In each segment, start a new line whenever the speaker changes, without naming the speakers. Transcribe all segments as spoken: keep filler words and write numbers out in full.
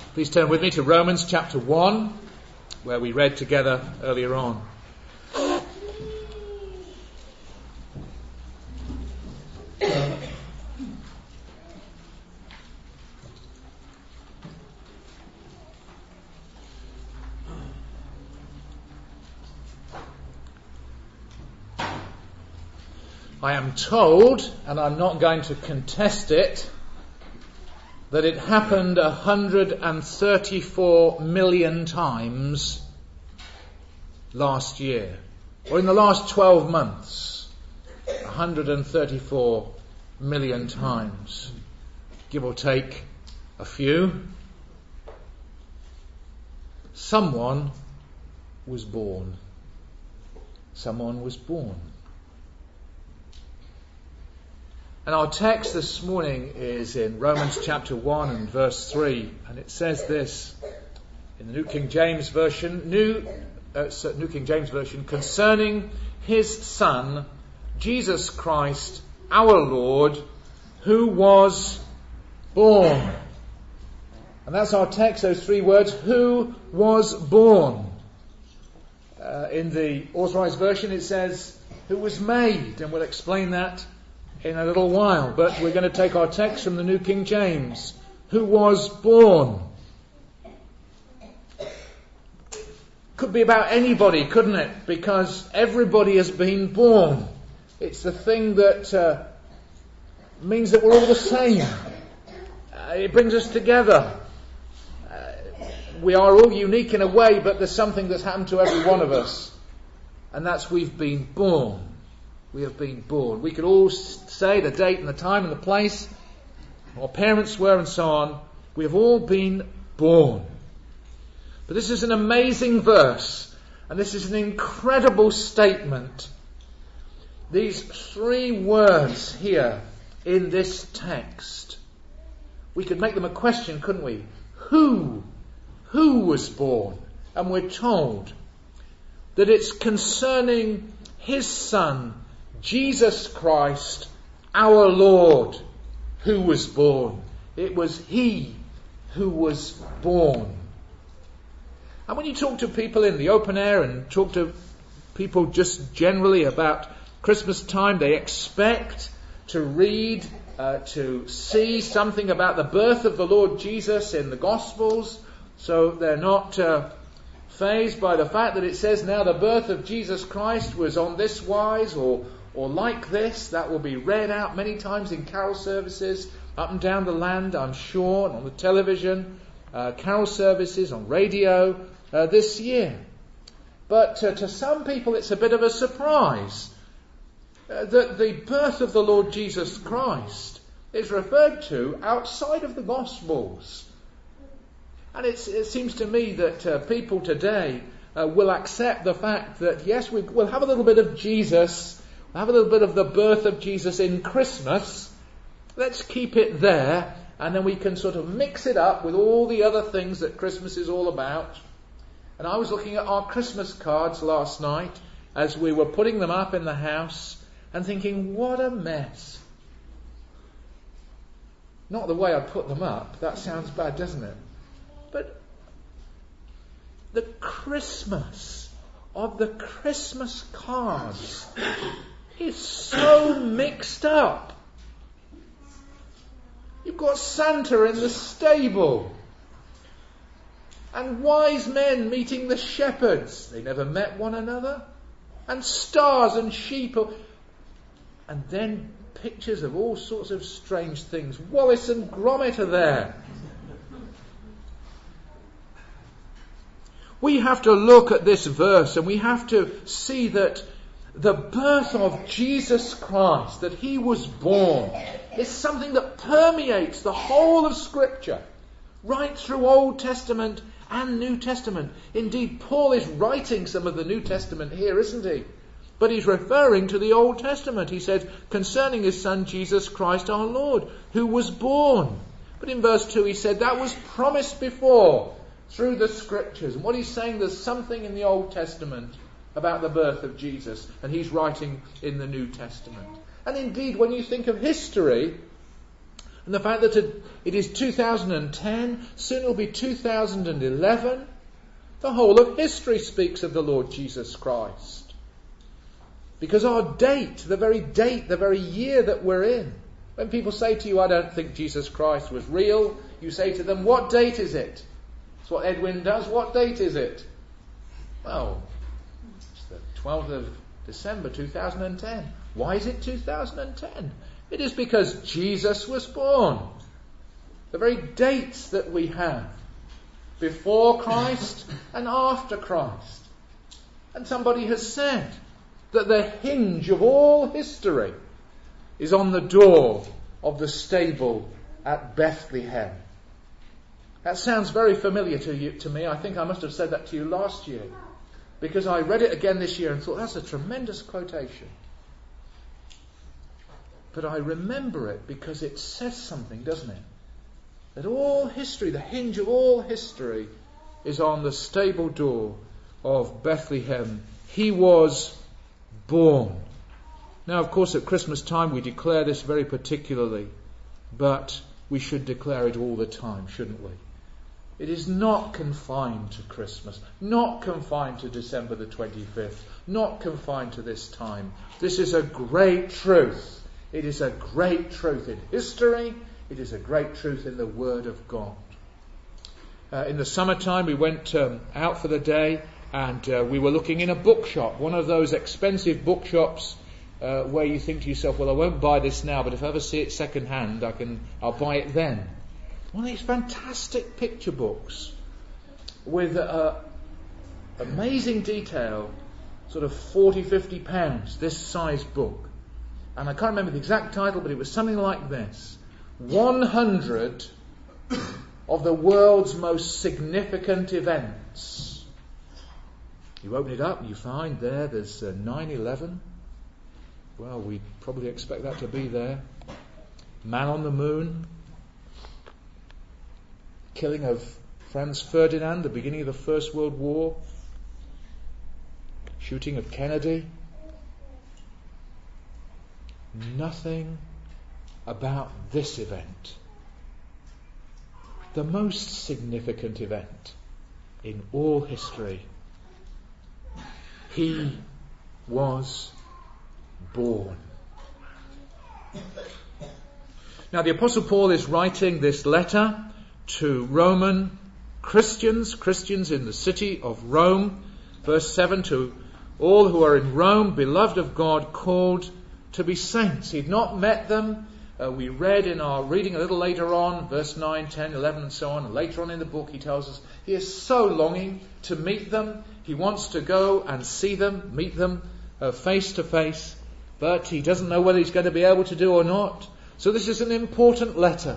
Please turn with me to Romans chapter one, where we read together earlier on. I am told, and I'm not going to contest it, that it happened one hundred thirty-four million times last year, or in the last twelve months, one hundred thirty-four million times, give or take a few. Someone was born. Someone was born. And our text this morning is in Romans chapter one and verse three, and it says this in the New King James Version, New, uh, New King James Version, concerning his Son, Jesus Christ, our Lord, who was born. And that's our text, those three words, who was born. Uh, in the Authorized Version it says, who was made, and we'll explain that in a little while, but we're going to take our text from the New King James. Who was born? Could be about anybody, couldn't it? Because everybody has been born. It's the thing that uh, means that we're all the same. Uh, it brings us together. Uh, we are all unique in a way, but there's something that's happened to every one of us. And that's we've been born. We have been born. We could all say the date and the time and the place, our parents were and so on. We have all been born. But this is an amazing verse, and this is an incredible statement. These three words here in this text, we could make them a question, couldn't we? Who? Who was born? And we're told that it's concerning his Son, Jesus Christ, our Lord, who was born. It was he who was born. And when you talk to people in the open air and talk to people just generally about Christmas time, they expect to read, uh, to see something about the birth of the Lord Jesus in the Gospels. So they're not uh, fazed by the fact that it says now the birth of Jesus Christ was on this wise or Or like this. That will be read out many times in carol services up and down the land, I'm sure, and on the television, uh, carol services on radio uh, this year. But uh, to some people it's a bit of a surprise uh, that the birth of the Lord Jesus Christ is referred to outside of the Gospels. And it's, it seems to me that uh, people today uh, will accept the fact that yes, we, we'll have a little bit of Jesus, have a little bit of the birth of Jesus in Christmas. Let's keep it there, and then we can sort of mix it up with all the other things that Christmas is all about. And I was looking at our Christmas cards last night as we were putting them up in the house and thinking, what a mess. Not the way I put them up. That sounds bad, doesn't it? But the Christmas of the Christmas cards is so mixed up. You've got Santa in the stable, and wise men meeting the shepherds. They never met one another. And stars and sheep. And then pictures of all sorts of strange things. Wallace and Gromit are there. We have to look at this verse and we have to see that the birth of Jesus Christ, that he was born, is something that permeates the whole of Scripture, right through Old Testament and New Testament. Indeed, Paul is writing some of the New Testament here, isn't he? But he's referring to the Old Testament. He said, concerning his Son Jesus Christ our Lord, who was born. But in verse two he said that was promised before through the Scriptures. And what he's saying, there's something in the Old Testament about the birth of Jesus, and he's writing in the New Testament. And indeed, when you think of history, And the fact that it is two thousand ten, soon it will be two thousand eleven. The whole of history speaks of the Lord Jesus Christ. Because our date, the very date, the very year that we're in, when people say to you, I don't think Jesus Christ was real, you say to them, what date is it? That's what Edwin does. What date is it? Well, it's the twelfth of December two thousand ten. Why is it two thousand ten? It is because Jesus was born. The very dates that we have, before Christ and after Christ. And somebody has said that the hinge of all history is on the door of the stable at Bethlehem. That sounds very familiar to you, to me. I think I must have said that to you last year, because I read it again this year and thought, that's a tremendous quotation. But I remember it because it says something, doesn't it? That all history, the hinge of all history, is on the stable door of Bethlehem. He was born. Now, of course, at Christmas time we declare this very particularly, but we should declare it all the time, shouldn't we? It is not confined to Christmas, not confined to December the twenty-fifth, not confined to this time. This is a great truth. It is a great truth in history. It is a great truth in the Word of God. Uh, in the summertime, we went um, out for the day, and uh, we were looking in a bookshop, one of those expensive bookshops uh, where you think to yourself, well, I won't buy this now, but if I ever see it second hand, I can, I'll buy it then. One of these fantastic picture books with uh, amazing detail, sort of forty, fifty pounds, this size book. And I can't remember the exact title, but it was something like this. one hundred of the world's most significant events. You open it up and you find there, there's uh, nine eleven. Well, we probably expect that to be there. Man on the moon. Killing of Franz Ferdinand, the beginning of the First World War. Shooting of Kennedy. Nothing about this event. The most significant event in all history. He was born. Now the Apostle Paul is writing this letter to Roman Christians, Christians in the city of Rome. Verse seven, to all who are in Rome, beloved of God, called to be saints. He'd not met them. Uh, we read in our reading a little later on, verse nine, ten, eleven and so on. And later on in the book he tells us he is so longing to meet them. He wants to go and see them, meet them uh, face to face. But he doesn't know whether he's going to be able to do or not. So this is an important letter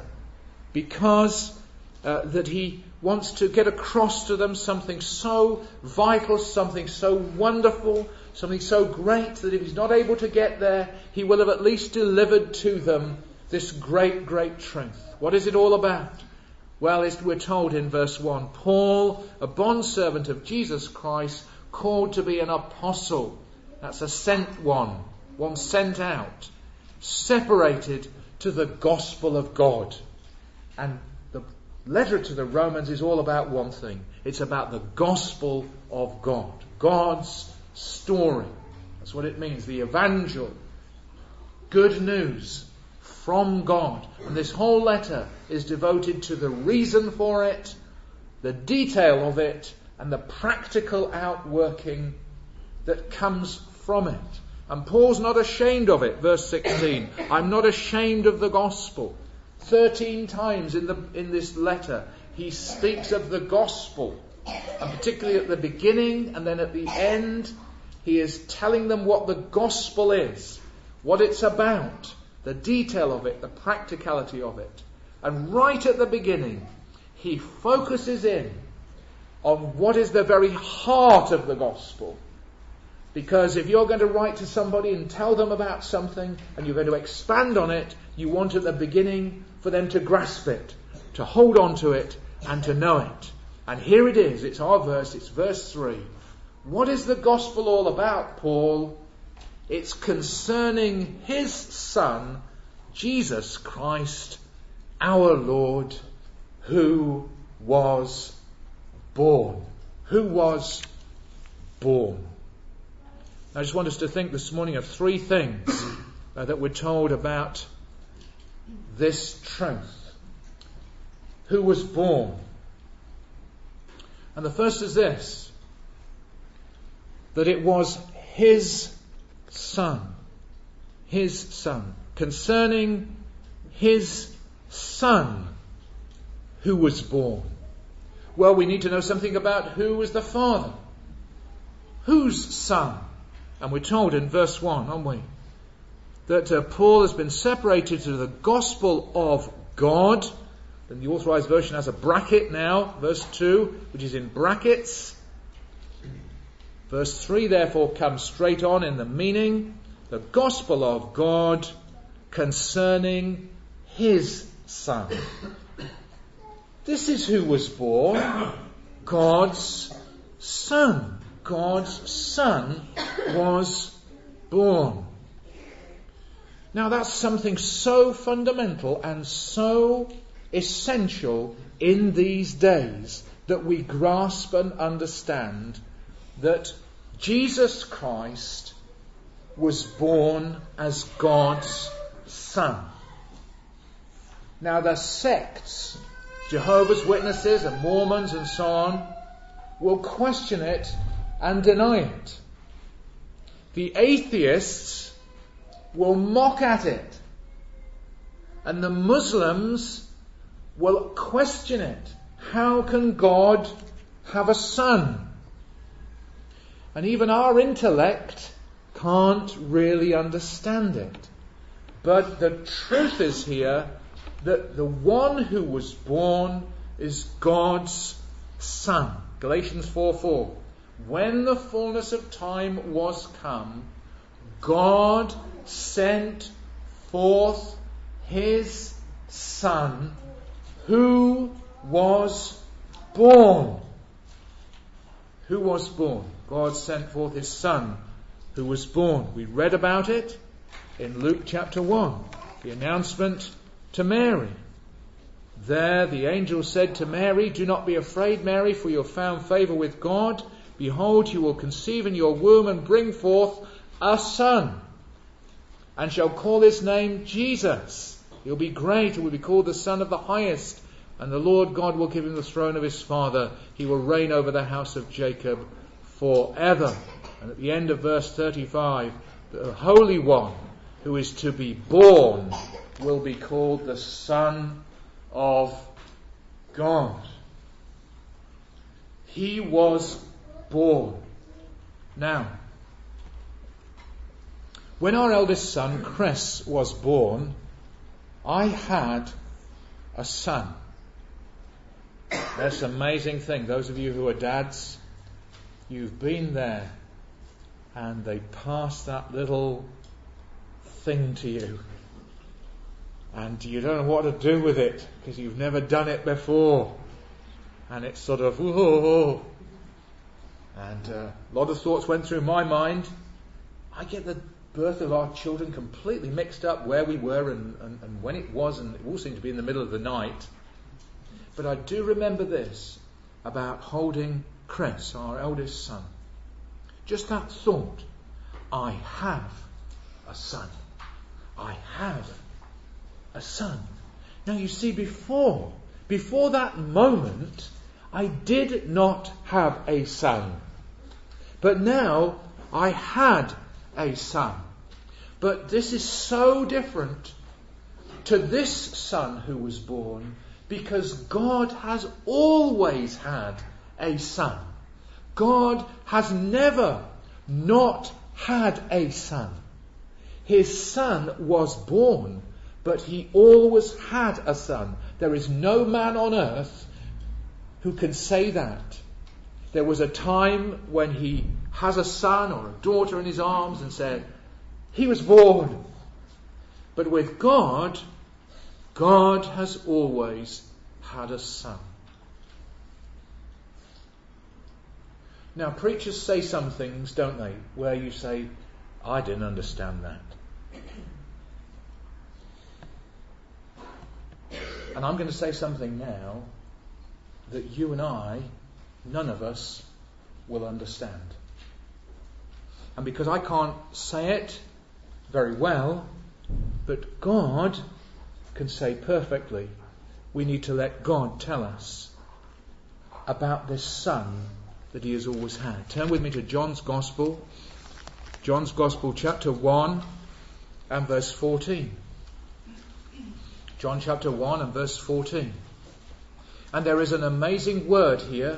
because uh, that he wants to get across to them something so vital, something so wonderful, something so great that if he's not able to get there, he will have at least delivered to them this great, great truth. What is it all about? Well, it's, we're told in verse one, Paul, a bondservant of Jesus Christ, called to be an apostle. That's a sent one, one sent out, separated to the gospel of God. And the letter to the Romans is all about one thing. It's about the gospel of God. God's story. That's what it means. The evangel. Good news from God. And this whole letter is devoted to the reason for it, the detail of it, and the practical outworking that comes from it. And Paul's not ashamed of it. Verse sixteen. I'm not ashamed of the gospel. Thirteen times in the in this letter he speaks of the gospel. And particularly at the beginning and then at the end, he is telling them what the gospel is, what it's about, the detail of it, the practicality of it. And right at the beginning, he focuses in on what is the very heart of the gospel. Because if you're going to write to somebody and tell them about something and you're going to expand on it, you want at the beginning for them to grasp it, to hold on to it and to know it. And here it is, it's our verse, it's verse three. What is the gospel all about, Paul? It's concerning his Son, Jesus Christ, our Lord, who was born. Who was born. I just want us to think this morning of three things uh, that we're told about this truth. Who was born? And the first is this, that it was his son. His son. Concerning his son who was born. Well, we need to know something about who was the father. Whose son? And we're told in verse one, aren't we? That uh, Paul has been separated to the gospel of God. Then the Authorized Version has a bracket now, verse two, which is in brackets. Verse three therefore comes straight on in the meaning, the gospel of God concerning his son. This is who was born, God's son. God's son was born. Now that's something so fundamental and so essential in these days that we grasp and understand that Jesus Christ was born as God's son. Now the sects, Jehovah's Witnesses and Mormons and so on, will question it and deny it. The atheists will mock at it. And the Muslims will question it. How can God have a son? And even our intellect can't really understand it. But the truth is here that the one who was born is God's son. Galatians four four. When the fullness of time was come, God sent forth his son, who was born. Who was born? God sent forth his son, who was born. We read about it in Luke chapter one. The announcement to Mary. There the angel said to Mary, "Do not be afraid, Mary, for you have found favour with God. Behold, you will conceive in your womb and bring forth a son, and shall call his name Jesus. He will be great and will be called the Son of the Highest. And the Lord God will give him the throne of his father. He will reign over the house of Jacob forever." And at the end of verse thirty-five, the Holy One who is to be born will be called the Son of God. He was born. Now, when our eldest son, Chris, was born, I had a son. That's an amazing thing. Those of you who are dads, you've been there and they pass that little thing to you. And you don't know what to do with it because you've never done it before. And it's sort of, whoa. And uh, a lot of thoughts went through my mind. I get the birth of our children completely mixed up where we were and, and, and when it was, and it all seemed to be in the middle of the night. But I do remember this about holding Chris, our eldest son. Just that thought. I have a son. I have a son. Now you see, before, before that moment, I did not have a son. But now I had a son. But this is so different to this son who was born, because God has always had a son. God has never not had a son. His son was born, but he always had a son. There is no man on earth who can say that. There was a time when he has a son or a daughter in his arms and said, he was born. But with God, God has always had a son. Now, preachers say some things, don't they, where you say, I didn't understand that. And I'm going to say something now that you and I, none of us, will understand. And because I can't say it very well, but God can say perfectly, we need to let God tell us about this Son that He has always had. Turn with me to John's Gospel. John's Gospel, chapter one and verse fourteen. John chapter one and verse fourteen. And there is an amazing word here,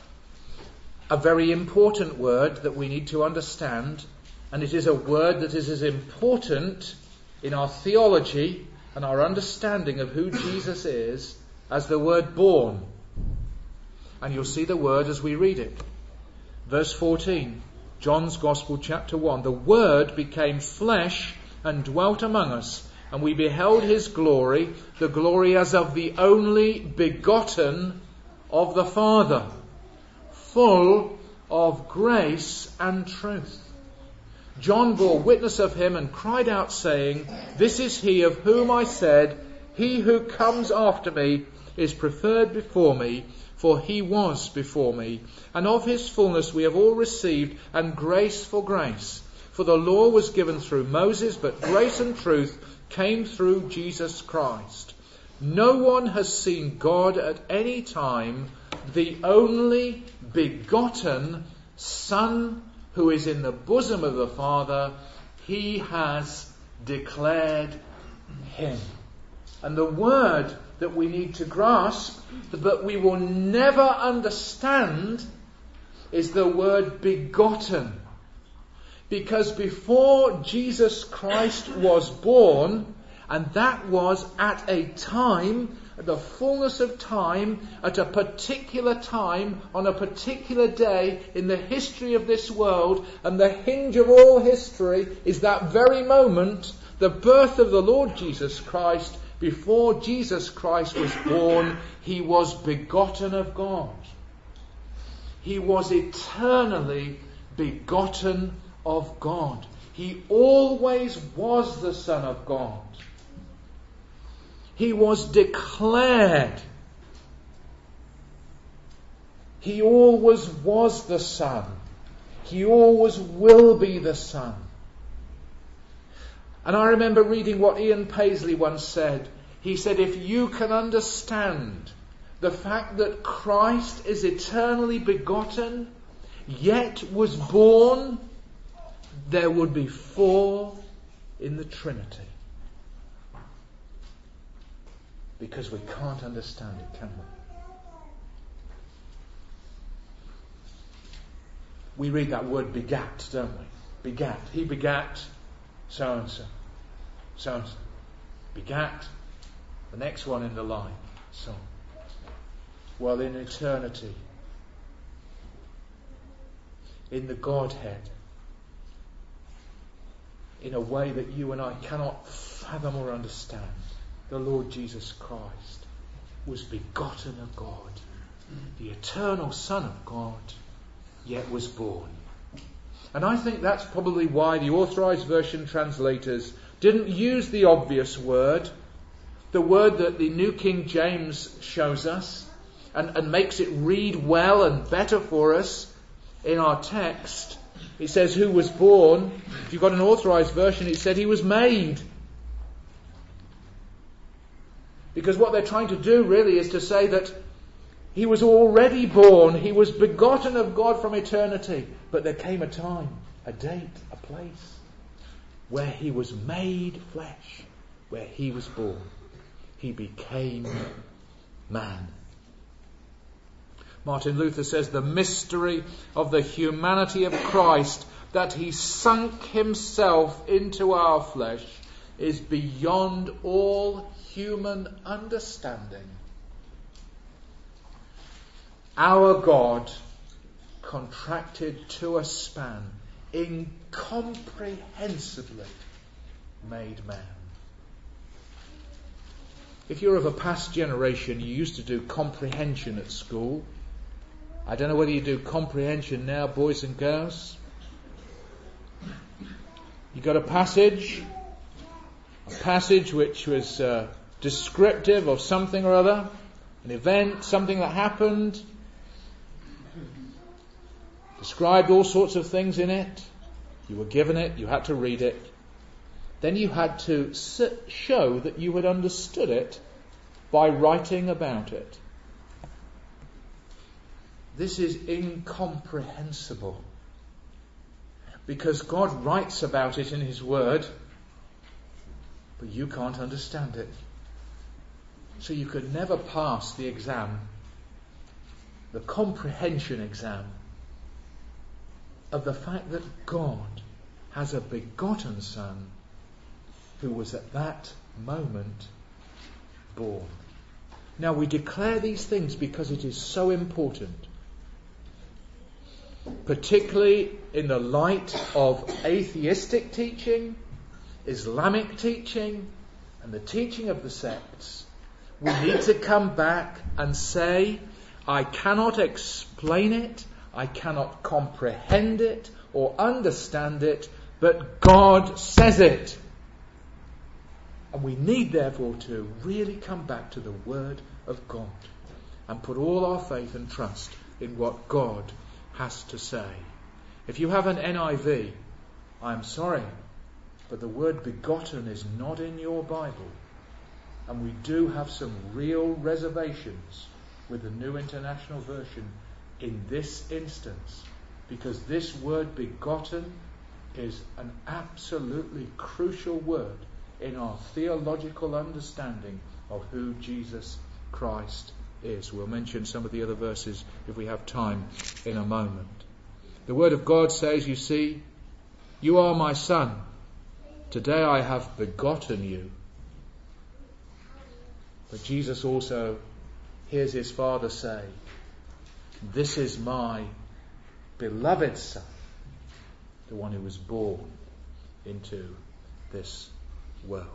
a very important word that we need to understand, and it is a word that is as important in our theology and our understanding of who Jesus is as the word born. And you'll see the word as we read it. Verse fourteen, John's Gospel chapter one. The Word became flesh and dwelt among us, and we beheld His glory, the glory as of the only begotten of the Father, full of grace and truth. John bore witness of Him and cried out, saying, This is He of whom I said, He who comes after me is preferred before me, for He was before me. And of His fullness we have all received, and grace for grace. For the law was given through Moses, but grace and truth came through Jesus Christ. No one has seen God at any time. The only begotten Son who is in the bosom of the Father, He has declared Him. And the word that we need to grasp, but we will never understand, is the word begotten. Because before Jesus Christ was born, and that was at a time, at the fullness of time, at a particular time, on a particular day in the history of this world, and the hinge of all history is that very moment, the birth of the Lord Jesus Christ. Before Jesus Christ was born, He was begotten of God. He was eternally begotten of God. He always was the Son of God. He was declared. He always was the Son. He always will be the Son. And I remember reading what Ian Paisley once said. He said, if you can understand the fact that Christ is eternally begotten, yet was born, there would be four in the Trinity. Because we can't understand it, can we? We read that word begat, don't we? Begat. He begat so-and-so. So-and-so. Begat the next one in the line. So, well, in eternity, in the Godhead, in a way that you and I cannot fathom or understand, the Lord Jesus Christ was begotten of God, the eternal Son of God, yet was born. And I think that's probably why the Authorized Version translators didn't use the obvious word, the word that the New King James shows us and, and makes it read well and better for us in our text. It says who was born. If you've got an Authorized Version, it said He was made. Because what they're trying to do really is to say that He was already born. He was begotten of God from eternity. But there came a time, a date, a place where He was made flesh, where He was born. He became man. Martin Luther says the mystery of the humanity of Christ, that He sunk Himself into our flesh, is beyond all human understanding. Our God contracted to a span, incomprehensibly made man. If you're of a past generation, you used to do comprehension at school. I don't know whether you do comprehension now, boys and girls. You got a passage, a passage which was uh, descriptive of something or other, an event, something that happened, described all sorts of things in it. You were given it, you had to read it. Then you had to show that you had understood it by writing about it. This is incomprehensible, because God writes about it in His Word, but you can't understand it. So you could never pass the exam, the comprehension exam, of the fact that God has a begotten Son who was at that moment born. Now we declare these things because it is so important, particularly in the light of atheistic teaching, Islamic teaching, and the teaching of the sects. We need to come back and say, I cannot explain it, I cannot comprehend it or understand it, but God says it. And we need therefore to really come back to the Word of God and put all our faith and trust in what God has to say. If you have an N I V, I'm sorry, but the word begotten is not in your Bible. And we do have some real reservations with the New International Version in this instance, because this word begotten is an absolutely crucial word in our theological understanding of who Jesus Christ is. We'll mention some of the other verses if we have time in a moment. The Word of God says, you see, you are my Son. Today I have begotten you. But Jesus also hears his Father say, this is my beloved Son, the one who was born into this world.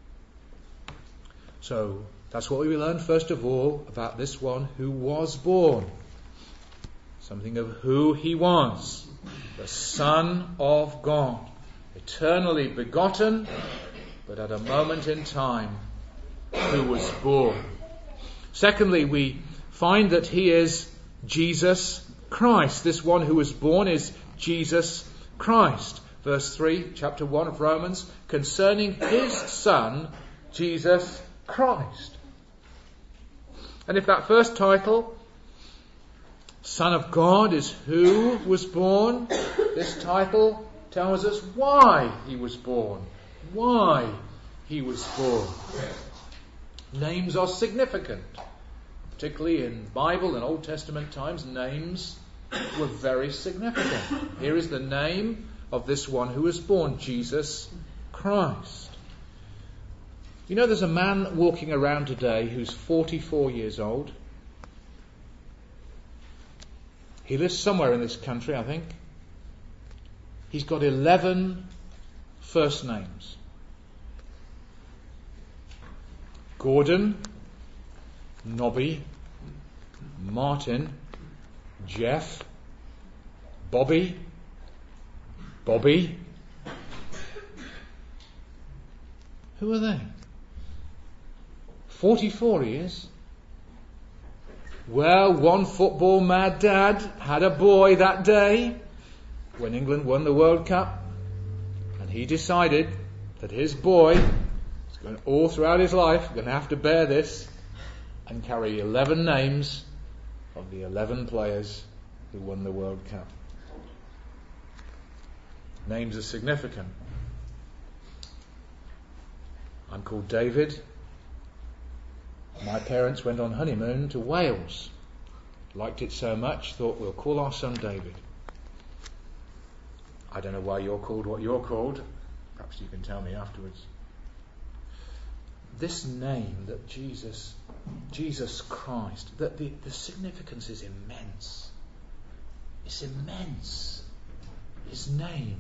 So that's what we learn first of all about this one who was born. Something of who he was. The Son of God. Eternally begotten, but at a moment in time who was born. Secondly, we find that he is Jesus Christ. This one who was born is Jesus Christ. Verse three, chapter one of Romans, concerning his Son, Jesus Christ. And if that first title, Son of God, is who was born, this title tells us why he was born. Why he was born. Names are significant. Particularly in Bible and Old Testament times, names were very significant. Here is the name of this one who was born, Jesus Christ. You know, there's a man walking around today who's forty-four years old. He lives somewhere in this country, I think. He's got eleven first names. Gordon, Nobby, Martin, Jeff, Bobby, Bobby. Who are they? forty-four he is. Well, one football mad dad had a boy that day when England won the World Cup, and he decided that his boy is going all throughout his life going to have to bear this and carry eleven names of the eleven players who won the World Cup. Names are significant. I'm called David. My parents went on honeymoon to Wales. Liked it so much, thought we'll call our son David. I don't know why you're called what you're called. Perhaps you can tell me afterwards. This name that Jesus, Jesus Christ, that the, the significance is immense. It's immense. His name.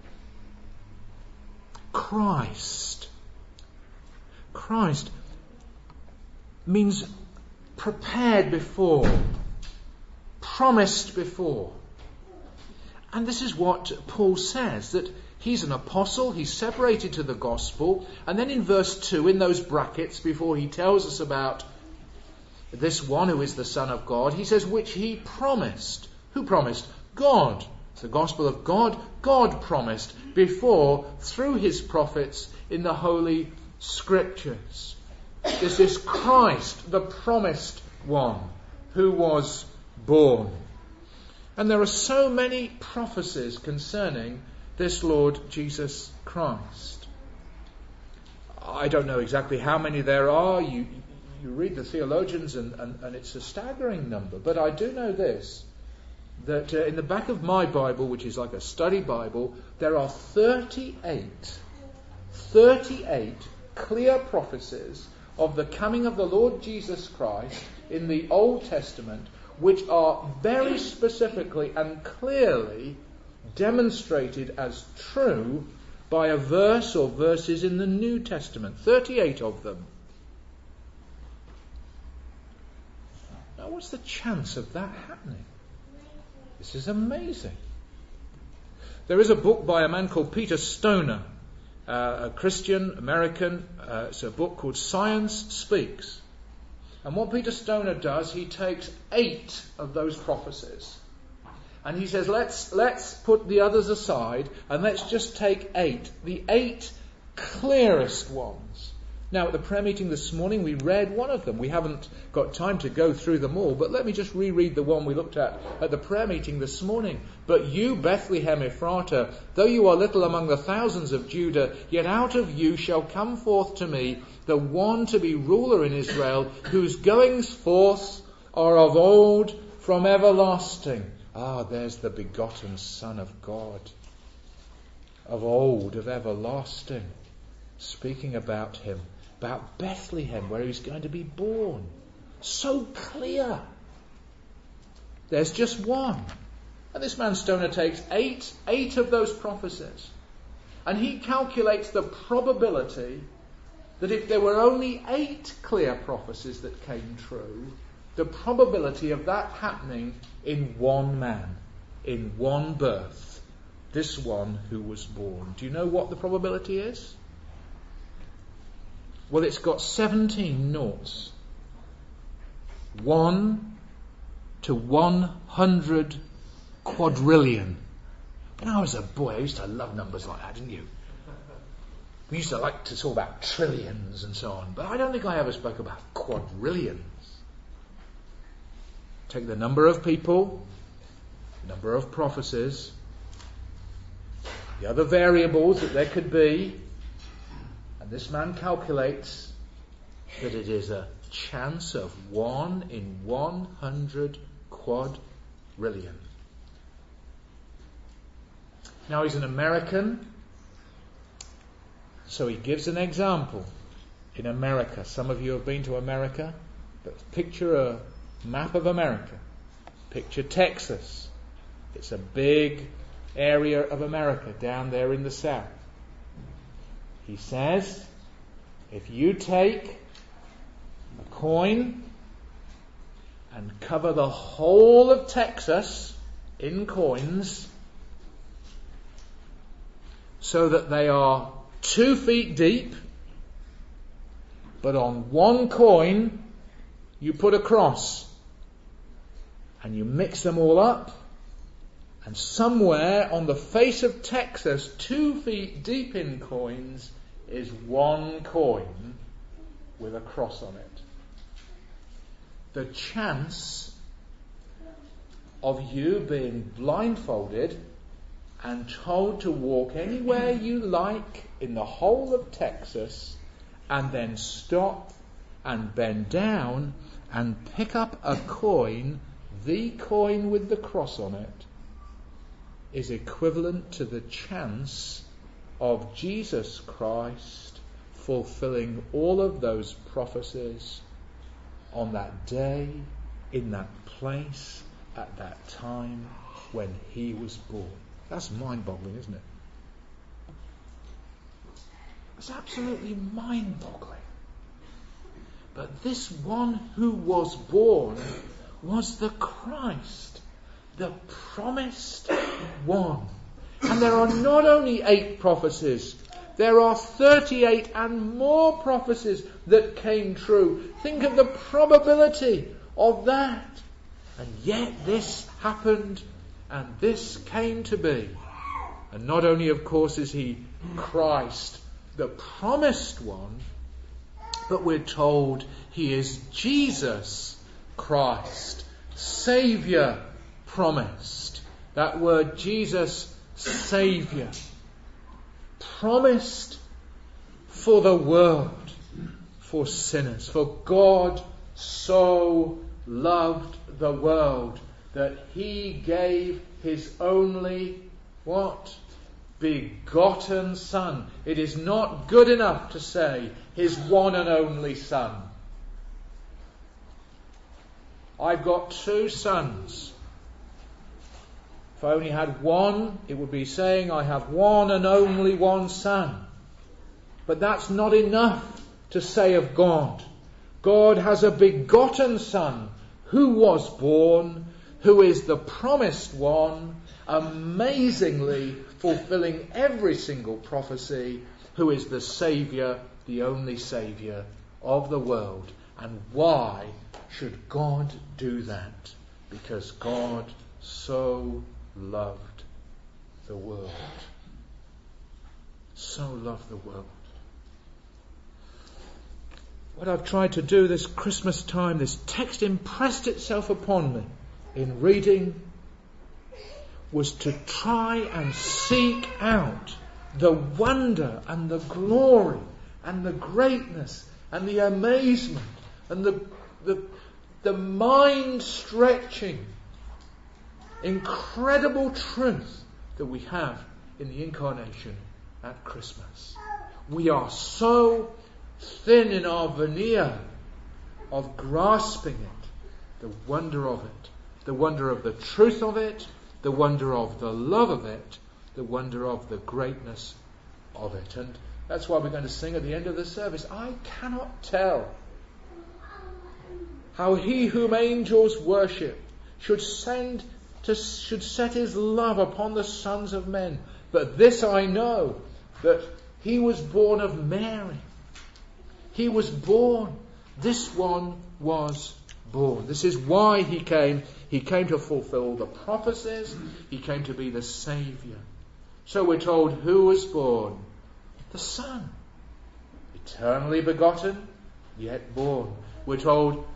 Christ. Christ means prepared before, promised before. And this is what Paul says, that He's an apostle, he's separated to the gospel, and then in verse two, in those brackets, before he tells us about this one who is the Son of God, he says, which he promised. Who promised? God. It's the gospel of God. God promised before, through his prophets in the Holy Scriptures. This is Christ, the promised one, who was born. And there are so many prophecies concerning this Lord Jesus Christ. I don't know exactly how many there are. You you read the theologians and, and, and it's a staggering number. But I do know this, that uh, in the back of my Bible, which is like a study Bible, there are thirty-eight, thirty-eight clear prophecies of the coming of the Lord Jesus Christ in the Old Testament, which are very specifically and clearly demonstrated as true by a verse or verses in the New Testament. thirty-eight of them. Now, what's the chance of that happening? This is amazing. There is a book by a man called Peter Stoner, uh, a Christian American. Uh, it's a book called Science Speaks. And what Peter Stoner does, he takes eight of those prophecies. And he says, let's let's put the others aside and let's just take eight. The eight clearest ones. Now, at the prayer meeting this morning, we read one of them. We haven't got time to go through them all, but let me just reread the one we looked at at the prayer meeting this morning. But you, Bethlehem Ephratah, though you are little among the thousands of Judah, yet out of you shall come forth to me the one to be ruler in Israel, whose goings forth are of old from everlasting. Ah, there's the begotten Son of God. Of old, of everlasting. Speaking about him. About Bethlehem, where he's going to be born. So clear. There's just one. And this man Stoner takes eight, eight of those prophecies. And he calculates the probability that if there were only eight clear prophecies that came true, the probability of that happening in one man, in one birth, this one who was born. Do you know what the probability is? Well, it's got seventeen noughts. One to one hundred quadrillion. When I was a boy, I used to love numbers like that, didn't you? We used to like to talk about trillions and so on, but I don't think I ever spoke about quadrillions. Take the number of people, number of prophecies, the other variables that there could be, and this man calculates that it is a chance of one in one hundred quadrillion. Now he's an American, so he gives an example. In America, some of you have been to America, but picture a map of America. Picture Texas. It's a big area of America down there in the south. He says, if you take a coin and cover the whole of Texas in coins so that they are two feet deep, but on one coin you put a cross, and you mix them all up, and somewhere on the face of Texas, two feet deep in coins, is one coin with a cross on it. The chance of you being blindfolded and told to walk anywhere you like in the whole of Texas and then stop and bend down and pick up a coin, the coin with the cross on it, is equivalent to the chance of Jesus Christ fulfilling all of those prophecies on that day, in that place, at that time when he was born. That's mind-boggling, isn't it? It's absolutely mind-boggling. But this one who was born was the Christ, the promised one. And there are not only eight prophecies, there are thirty-eight and more prophecies that came true. Think of the probability of that. And yet this happened, and this came to be. And not only, of course, is he Christ, the promised one, but we're told he is Jesus Christ, Saviour promised. That word Jesus, Saviour, promised for the world, for sinners. For God so loved the world that he gave his only, what? Begotten Son. It is not good enough to say his one and only Son. I've got two sons. If I only had one, it would be saying I have one and only one Son. But that's not enough to say of God. God has a begotten Son who was born, who is the promised one, amazingly fulfilling every single prophecy, who is the Saviour, the only Saviour of the world. And why should God do that? Because God so loved the world. So loved the world. What I've tried to do this Christmas time, this text impressed itself upon me in reading, was to try and seek out the wonder and the glory and the greatness and the amazement and the the, the mind-stretching, incredible truth that we have in the incarnation at Christmas. We are so thin in our veneer of grasping it, the wonder of it, the wonder of the truth of it, the wonder of the love of it, the wonder of the greatness of it. And that's why we're going to sing at the end of the service, I cannot tell how he whom angels worship should send to, should set his love upon the sons of men. But this I know, that he was born of Mary. He was born. This one was born. This is why he came. He came to fulfill the prophecies. He came to be the Saviour. So we're told who was born? The Son. Eternally begotten, yet born. We're told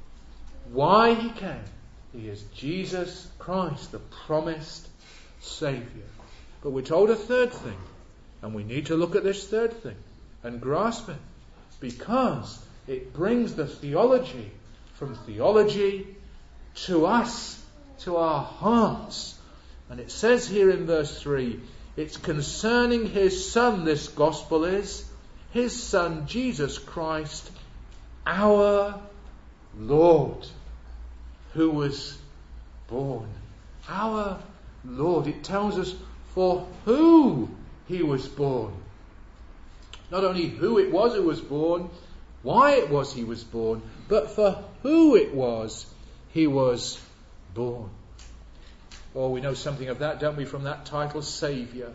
why he came. He is Jesus Christ, the promised Saviour. But we're told a third thing. And we need to look at this third thing and grasp it. Because it brings the theology from theology to us, to our hearts. And it says here in verse three, it's concerning his Son, this gospel is, his Son, Jesus Christ, our Lord, who was born. Our Lord. It tells us for who he was born. Not only who it was who was born, why it was he was born, but for who it was he was born. Oh, we know something of that, don't we, from that title, Saviour.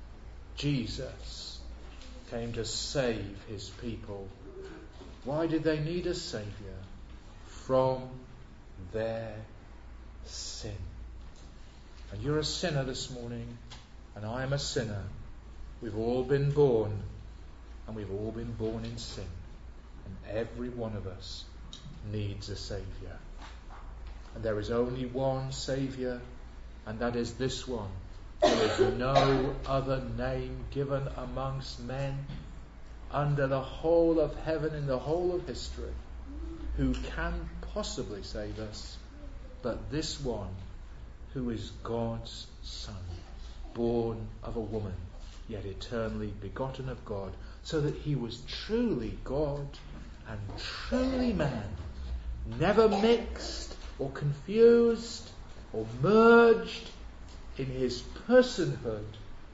Jesus came to save his people. Why did they need a Saviour? From their sin. And you're a sinner this morning, and I am a sinner. We've all been born, and we've all been born in sin. And every one of us needs a Saviour. And there is only one Saviour, and that is this one. There is no other name given amongst men under the whole of heaven, in the whole of history, who can possibly save us, but this one who is God's Son, born of a woman, yet eternally begotten of God, so that he was truly God and truly man, never mixed or confused or merged in his personhood,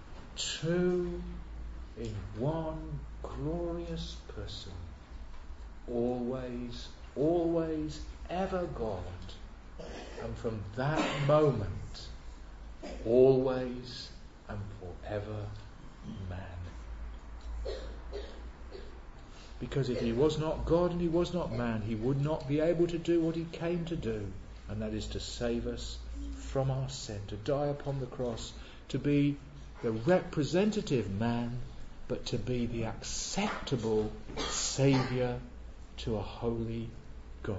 two in one glorious person, always, always, ever God. And from that moment, always and forever. Man. Because if he was not God and he was not man, he would not be able to do what he came to do, and that is to save us from our sin, to die upon the cross, to be the representative man, but to be the acceptable Saviour to a holy God.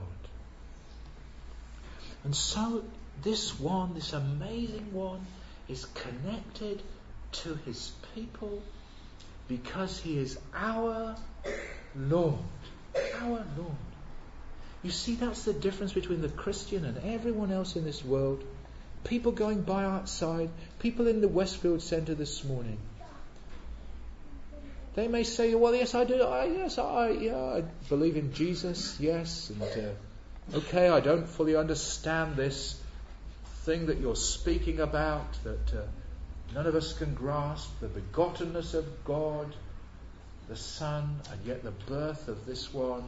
And so this one, this amazing one, is connected to his people because he is our Lord. Our Lord. You see, that's the difference between the Christian and everyone else in this world. People going by outside, people in the Westfield Centre this morning. They may say, well, yes, I do. I, yes, I, yeah, I believe in Jesus, yes. And uh, okay, I don't fully understand this thing that you're speaking about, that uh, none of us can grasp, the begottenness of God, the Son, and yet the birth of this one.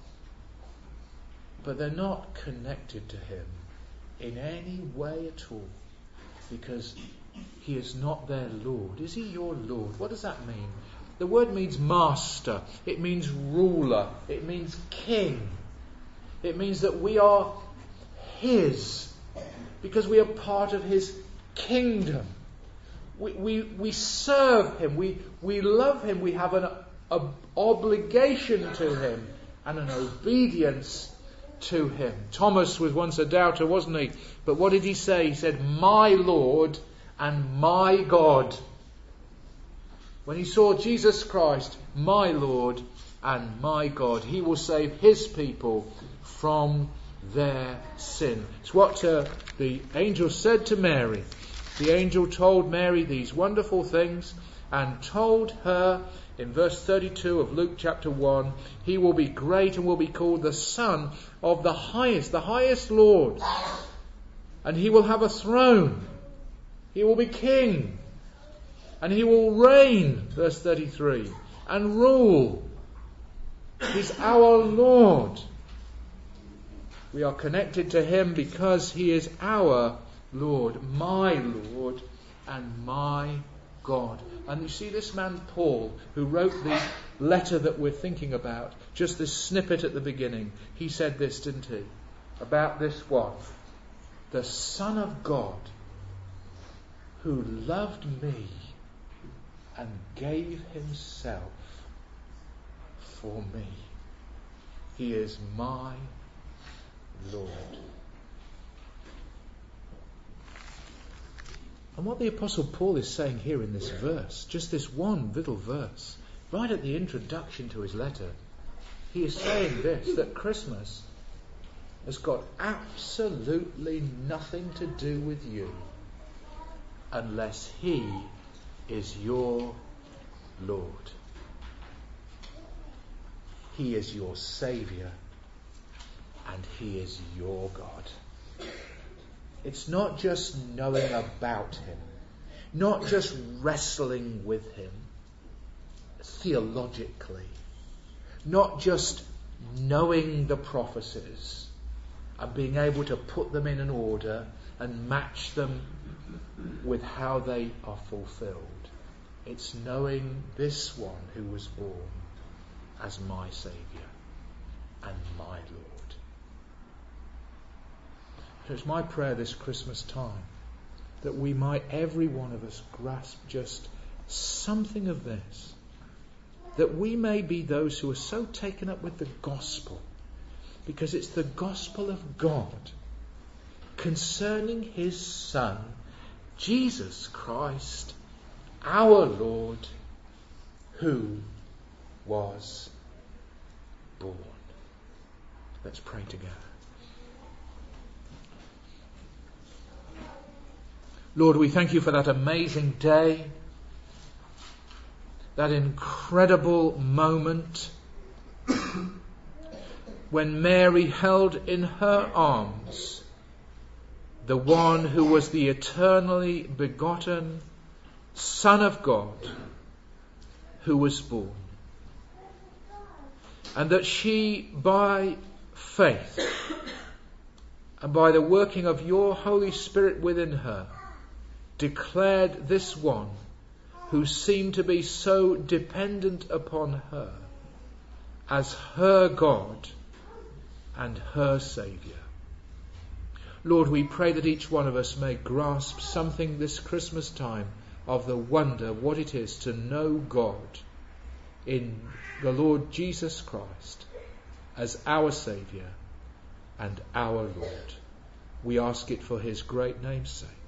But they're not connected to him in any way at all, because he is not their Lord. Is he your Lord? What does that mean? The word means master. It means ruler. It means king. It means that we are his because we are part of his kingdom. We we, we serve him. We we love him. We have an a, obligation to him and an obedience to him. Thomas was once a doubter, wasn't he? But what did he say? He said, "My Lord and my God." When he saw Jesus Christ, my Lord and my God, he will save his people from their sin. It's what uh, the angel said to Mary. The angel told Mary these wonderful things and told her in verse thirty-two of Luke chapter one, he will be great and will be called the Son of the Highest, the highest Lord. And he will have a throne. He will be king. And he will reign, verse thirty-three, and rule. He's our Lord. We are connected to him because he is our Lord, my Lord and my God. And you see this man Paul, who wrote the letter that we're thinking about, just this snippet at the beginning, he said this, didn't he? About this one, the Son of God, who loved me and gave himself for me. He is my Lord. And what the Apostle Paul is saying here in this verse, just this one little verse, right at the introduction to his letter, he is saying this, that Christmas has got absolutely nothing to do with you unless he is your Lord. He is your Saviour and he is your God. It's not just knowing about him, not just wrestling with him theologically, not just knowing the prophecies and being able to put them in an order and match them with how they are fulfilled. It's knowing this one who was born as my Saviour and my Lord. So it's my prayer this Christmas time that we might, every one of us, grasp just something of this. That we may be those who are so taken up with the gospel, because it's the gospel of God concerning his Son, Jesus Christ, our Lord, who was born. Let's pray together. Lord, we thank you for that amazing day, that incredible moment when Mary held in her arms the one who was the eternally begotten Son of God who was born. And that she, by faith and by the working of your Holy Spirit within her, declared this one who seemed to be so dependent upon her as her God and her Saviour. Lord, we pray that each one of us may grasp something this Christmas time of the wonder what it is to know God in the Lord Jesus Christ as our Saviour and our Lord. We ask it for his great name's sake.